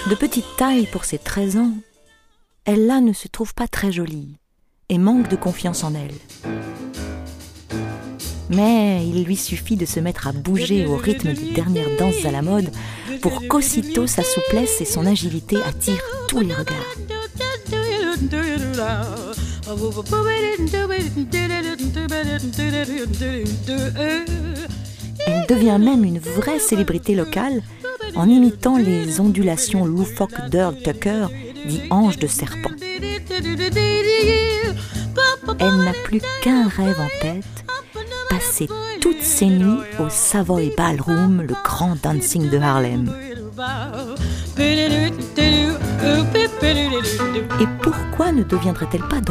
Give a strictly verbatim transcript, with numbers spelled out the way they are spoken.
De petite taille pour ses treize ans, Ella ne se trouve pas très jolie et manque de confiance en elle. Mais il lui suffit de se mettre à bouger au rythme des dernières danses à la mode pour qu'aussitôt sa souplesse et son agilité attirent tous les regards. Elle devient même une vraie célébrité locale en imitant les ondulations loufoques d'Earl Tucker, dit Ange de serpent. Elle n'a plus qu'un rêve en tête, passer toutes ses nuits au Savoy Ballroom, le grand dancing de Harlem. Et pourquoi ne deviendrait-elle pas danseuse ?